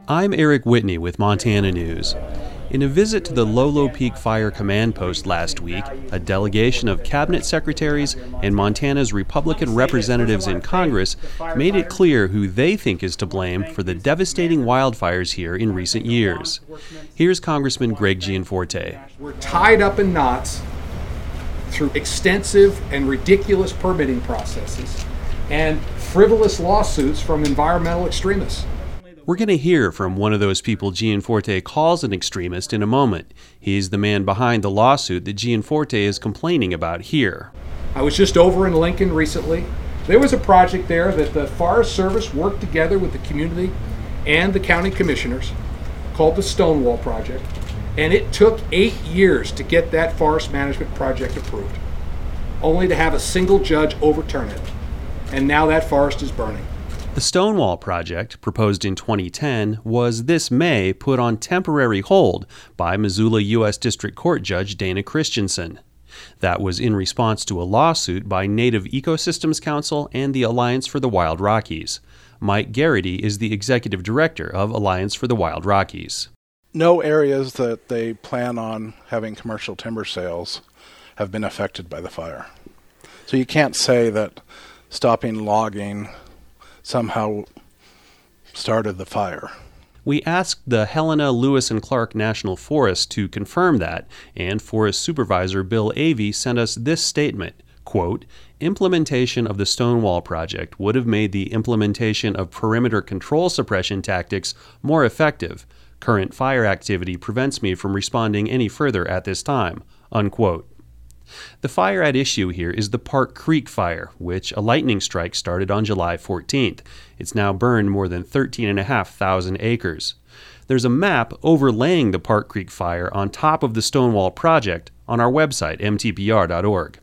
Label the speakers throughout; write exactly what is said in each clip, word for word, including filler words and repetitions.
Speaker 1: I'm Eric Whitney with Montana News. In a visit to the Lolo Peak Fire Command Post last week, a delegation of cabinet secretaries and Montana's Republican representatives in Congress made it clear who they think is to blame for the devastating wildfires here in recent years. Here's Congressman Greg Gianforte.
Speaker 2: We're tied up in knots through extensive and ridiculous permitting processes and frivolous lawsuits from environmental extremists.
Speaker 1: We're going to hear from one of those people Gianforte calls an extremist in a moment. He's the man behind the lawsuit that Gianforte is complaining about here.
Speaker 2: I was just over in Lincoln recently. There was a project there that the Forest Service worked together with the community and the county commissioners called the Stonewall Project, and it took eight years to get that forest management project approved, only to have a single judge overturn it. And now that forest is burning.
Speaker 1: The Stonewall Project, proposed in twenty ten, was this May put on temporary hold by Missoula U S District Court Judge Dana Christensen. That was in response to a lawsuit by Native Ecosystems Council and the Alliance for the Wild Rockies. Mike Garrity is the executive director of Alliance for the Wild Rockies.
Speaker 3: No areas that they plan on having commercial timber sales have been affected by the fire. So you can't say that stopping logging somehow started the fire.
Speaker 1: We asked the Helena, Lewis and Clark National Forest to confirm that, and Forest Supervisor Bill Avey sent us this statement, quote, "Implementation of the Stonewall Project would have made the implementation of perimeter control suppression tactics more effective. Current fire activity prevents me from responding any further at this time," unquote. The fire at issue here is the Park Creek Fire, which a lightning strike started on July fourteenth. It's now burned more than thirteen thousand five hundred acres. There's a map overlaying the Park Creek Fire on top of the Stonewall Project on our website, m t p r dot org.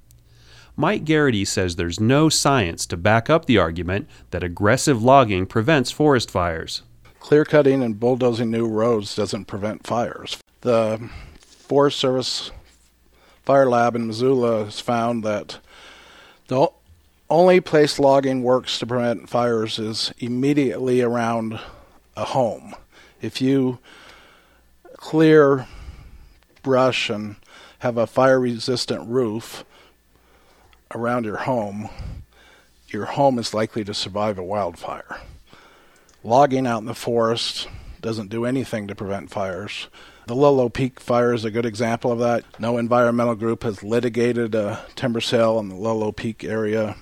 Speaker 1: Mike Garrity says there's no science to back up the argument that aggressive logging prevents forest fires.
Speaker 3: Clear-cutting and bulldozing new roads doesn't prevent fires. The Forest Service Fire Lab in Missoula has found that the only place logging works to prevent fires is immediately around a home. If you clear brush and have a fire-resistant roof around your home, your home is likely to survive a wildfire. Logging out in the forest doesn't do anything to prevent fires. The Lolo Peak Fire is a good example of that. No environmental group has litigated a timber sale in the Lolo Peak area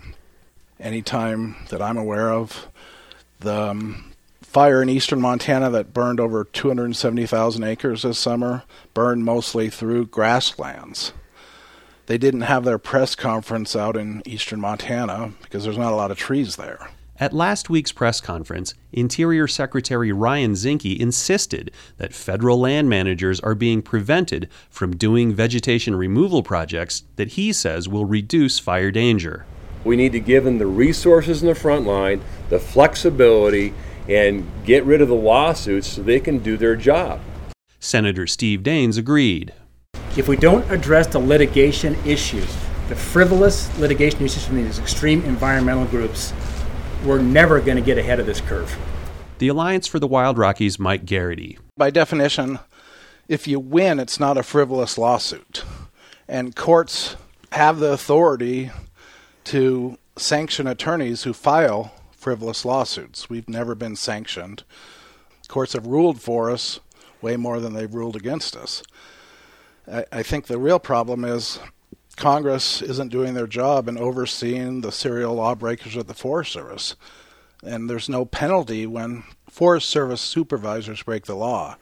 Speaker 3: anytime that I'm aware of. The um, fire in eastern Montana that burned over two hundred seventy thousand acres this summer burned mostly through grasslands. They didn't have their press conference out in eastern Montana because there's not a lot of trees there.
Speaker 1: At last week's press conference, Interior Secretary Ryan Zinke insisted that federal land managers are being prevented from doing vegetation removal projects that he says will reduce fire danger.
Speaker 4: We need to give them the resources in the front line, the flexibility, and get rid of the lawsuits so they can do their job.
Speaker 1: Senator Steve Daines agreed.
Speaker 5: If we don't address the litigation issues, the frivolous litigation issues from these extreme environmental groups, we're never going to get ahead of this curve.
Speaker 1: The Alliance for the Wild Rockies, Mike Garrity.
Speaker 3: By definition, if you win, it's not a frivolous lawsuit. And courts have the authority to sanction attorneys who file frivolous lawsuits. We've never been sanctioned. Courts have ruled for us way more than they've ruled against us. I, I think the real problem is Congress isn't doing their job in overseeing the serial lawbreakers at the Forest Service. And there's no penalty when Forest Service supervisors break the law.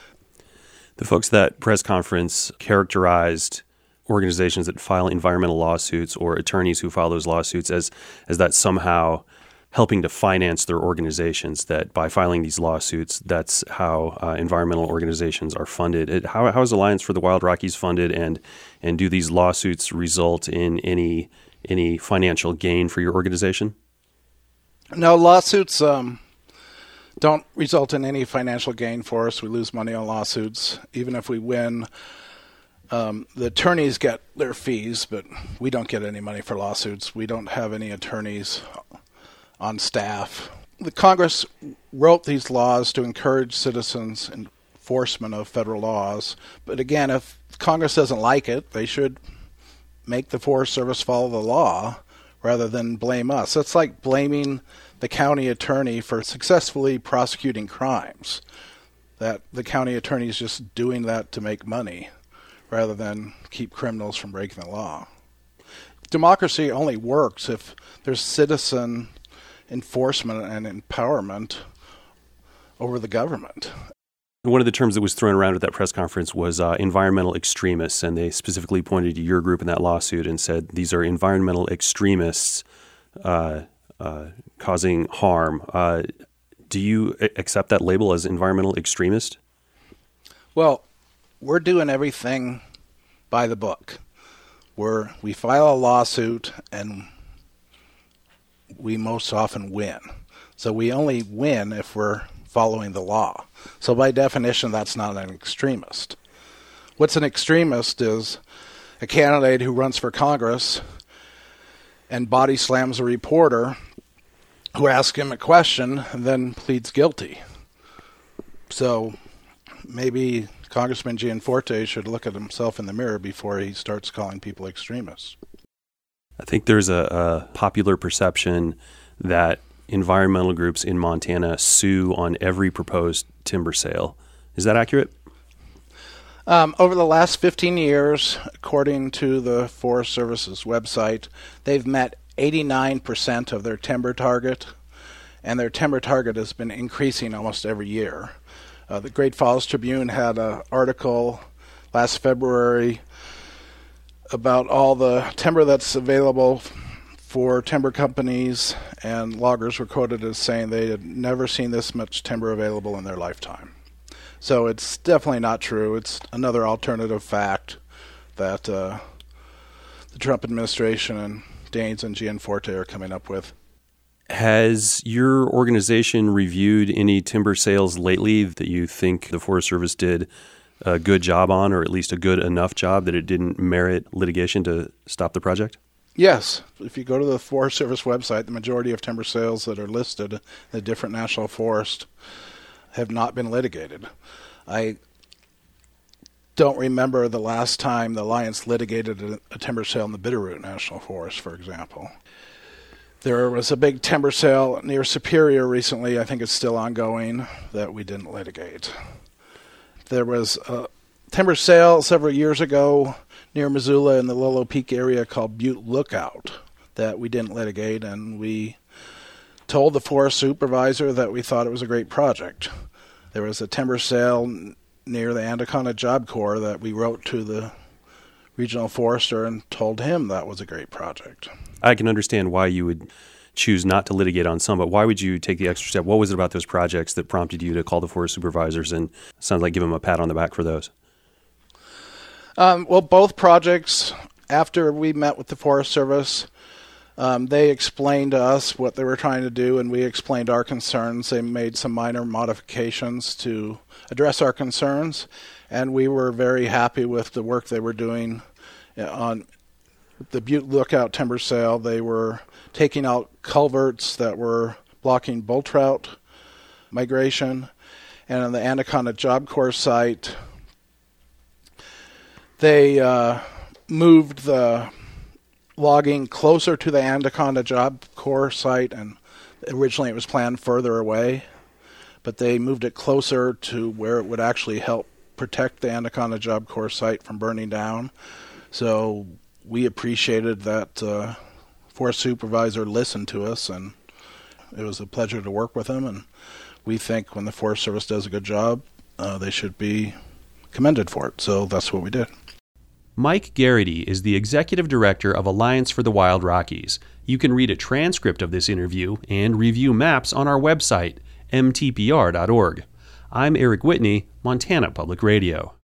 Speaker 1: The folks at that press conference characterized organizations that file environmental lawsuits or attorneys who file those lawsuits as, as that somehow helping to finance their organizations, that by filing these lawsuits, that's how uh, environmental organizations are funded. It, how, how is Alliance for the Wild Rockies funded, and and do these lawsuits result in any any financial gain for your organization?
Speaker 3: No, lawsuits um, don't result in any financial gain for us. We lose money on lawsuits. Even if we win, um, the attorneys get their fees, but we don't get any money for lawsuits. We don't have any attorneys on staff the Congress wrote these laws to encourage citizens' enforcement of federal laws. But again, if Congress doesn't like it, they should make the Forest Service follow the law rather than blame us. It's like blaming the county attorney for successfully prosecuting crimes. That the county attorney is just doing that to make money rather than keep criminals from breaking the law. Democracy only works if there's citizen enforcement and empowerment over the government.
Speaker 1: One of the terms that was thrown around at that press conference was uh, environmental extremists, and they specifically pointed to your group in that lawsuit and said these are environmental extremists uh, uh, causing harm. Uh, do you a- accept that label as environmental extremist?
Speaker 3: Well, we're doing everything by the book. We're, we file a lawsuit, and we most often win. So we only win if we're following the law. So by definition, that's not an extremist. What's an extremist is a candidate who runs for Congress and body slams a reporter who asks him a question and then pleads guilty. So maybe Congressman Gianforte should look at himself in the mirror before he starts calling people extremists.
Speaker 1: I think there's a, a popular perception that environmental groups in Montana sue on every proposed timber sale. Is that accurate?
Speaker 3: Um, over the last fifteen years, according to the Forest Service's website, they've met eighty-nine percent of their timber target, and their timber target has been increasing almost every year. Uh, the Great Falls Tribune had an article last February about all the timber that's available for timber companies, and loggers were quoted as saying they had never seen this much timber available in their lifetime. So it's definitely not true. It's another alternative fact that uh, the Trump administration and Daines and Gianforte are coming up with.
Speaker 1: Has your organization reviewed any timber sales lately that you think the Forest Service did a good job on, or at least a good enough job that it didn't merit litigation to stop the project?
Speaker 3: Yes. If you go to the Forest Service website, the majority of timber sales that are listed in the different national forests have not been litigated. I don't remember the last time the Alliance litigated a, a timber sale in the Bitterroot National Forest, for example. There was a big timber sale near Superior recently, I think it's still ongoing, that we didn't litigate. There was a timber sale several years ago near Missoula in the Lolo Peak area called Butte Lookout that we didn't litigate, and we told the forest supervisor that we thought it was a great project. There was a timber sale near the Anaconda Job Corps that we wrote to the regional forester and told him that was a great project.
Speaker 1: I can understand why you would choose not to litigate on some, but why would you take the extra step? What was it about those projects that prompted you to call the forest supervisors and sounds like give them a pat on the back for those?
Speaker 3: Um, well, both projects, after we met with the Forest Service, um, they explained to us what they were trying to do, and we explained our concerns. They made some minor modifications to address our concerns, and we were very happy with the work they were doing on the Butte Lookout timber sale. They were taking out culverts that were blocking bull trout migration, and on the Anaconda Job Corps site, they uh, moved the logging closer to the Anaconda Job Corps site, and originally it was planned further away, but they moved it closer to where it would actually help protect the Anaconda Job Corps site from burning down. So we appreciated that uh, forest supervisor listened to us, and it was a pleasure to work with him, and we think when the Forest Service does a good job, uh, they should be commended for it. So that's what we did.
Speaker 1: Mike Garrity is the executive director of Alliance for the Wild Rockies. You can read a transcript of this interview and review maps on our website, m t p r dot org. I'm Eric Whitney, Montana Public Radio.